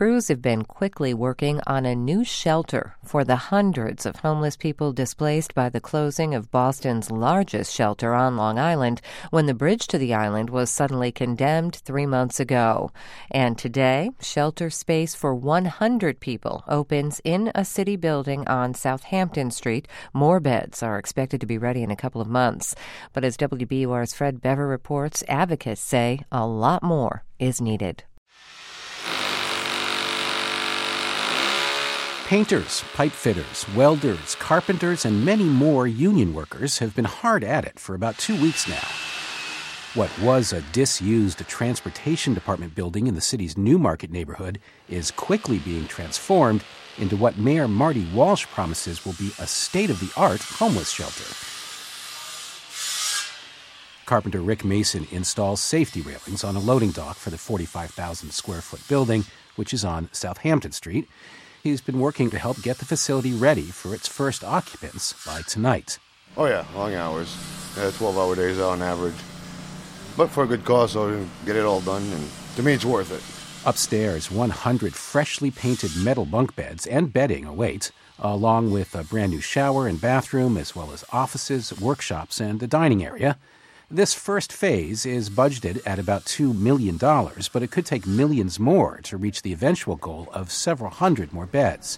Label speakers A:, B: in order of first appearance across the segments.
A: crews have been quickly working on a new shelter for the hundreds of homeless people displaced by the closing of Boston's largest shelter on Long Island when the bridge to the island was suddenly condemned 3 months ago. And today, shelter space for 100 people opens in a city building on Southampton Street. More beds are expected to be ready in a couple of months. But as WBUR's Fred Bever reports, advocates say a lot more is needed.
B: Painters, pipe fitters, welders, carpenters, and many more union workers have been hard at it for about 2 weeks now. What was a disused transportation department building in the city's Newmarket neighborhood is quickly being transformed into what Mayor Marty Walsh promises will be a state-of-the-art homeless shelter. Carpenter Rick Mason installs safety railings on a loading dock for the 45,000-square-foot building, which is on Southampton Street. He's been working to help get the facility ready for its first occupants by tonight.
C: Oh, yeah, long hours. 12-hour days on average. But for a good cause, so get it all done, and to me, it's worth it.
B: Upstairs, 100 freshly painted metal bunk beds and bedding await, along with a brand new shower and bathroom, as well as offices, workshops, and a dining area. This first phase is budgeted at about $2 million, but it could take millions more to reach the eventual goal of several hundred more beds.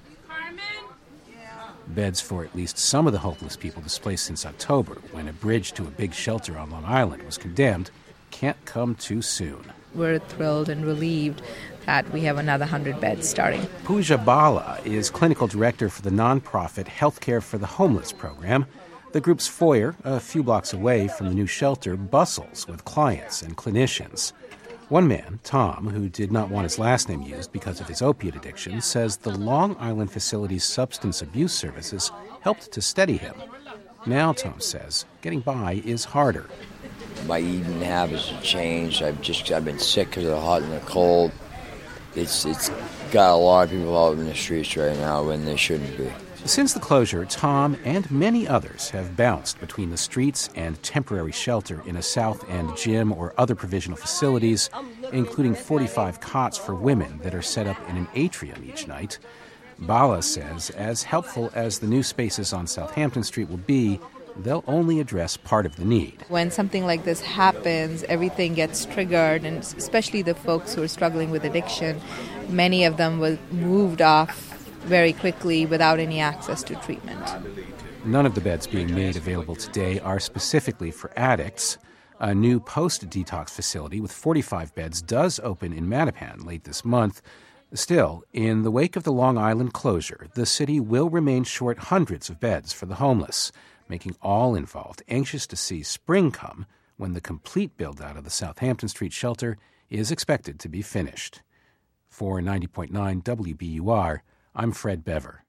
B: Beds for at least some of the homeless people displaced since October, when a bridge to a big shelter on Long Island was condemned, can't come too soon.
D: We're thrilled and relieved that we have another 100 beds starting.
B: Pooja Bala is clinical director for the nonprofit Healthcare for the Homeless program. The group's foyer, a few blocks away from the new shelter, bustles with clients and clinicians. One man, Tom, who did not want his last name used because of his opiate addiction, says the Long Island facility's substance abuse services helped to steady him. Now, Tom says, getting by is harder.
E: My eating habits have changed. I've been sick because of the hot and the cold. It's got a lot of people out in the streets right now when they shouldn't be.
B: Since the closure, Tom and many others have bounced between the streets and temporary shelter in a South End gym or other provisional facilities, including 45 cots for women that are set up in an atrium each night. Bala says as helpful as the new spaces on Southampton Street will be, they'll only address part of the need.
D: When something like this happens, everything gets triggered, and especially the folks who are struggling with addiction, many of them were moved off very quickly without any access to treatment.
B: None of the beds being made available today are specifically for addicts. A new post-detox facility with 45 beds does open in Mattapan late this month. Still, in the wake of the Long Island closure, the city will remain short hundreds of beds for the homeless, making all involved anxious to see spring come when the complete build-out of the Southampton Street shelter is expected to be finished. For 90.9 WBUR, I'm Fred Bever.